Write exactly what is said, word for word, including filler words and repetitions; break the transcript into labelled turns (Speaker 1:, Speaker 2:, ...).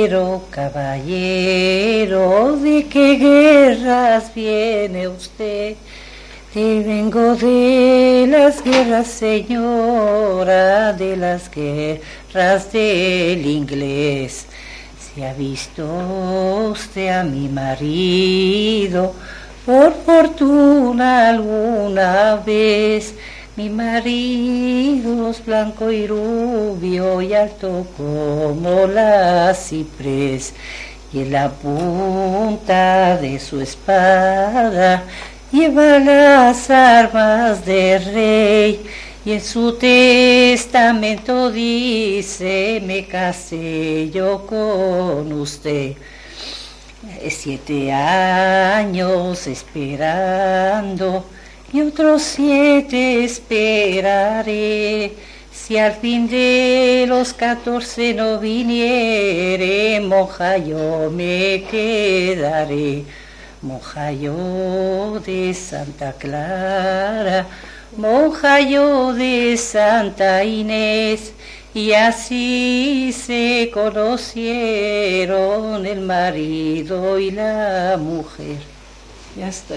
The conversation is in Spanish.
Speaker 1: Caballero, caballero, ¿de qué guerras viene usted? Te vengo de las guerras, señora, de las guerras del inglés. Si ha visto usted a mi marido, por fortuna alguna vez, mi marido es blanco y rubio y alto como la ciprés, y en la punta de su espada lleva las armas de rey, y en su testamento dice: me casé yo con usted. Siete años esperando y otros siete esperaré, si al fin de los catorce no viniere, monja yo me quedaré. Monja yo de Santa Clara, monja yo de Santa Inés, y así se conocieron el marido y la mujer. Ya está.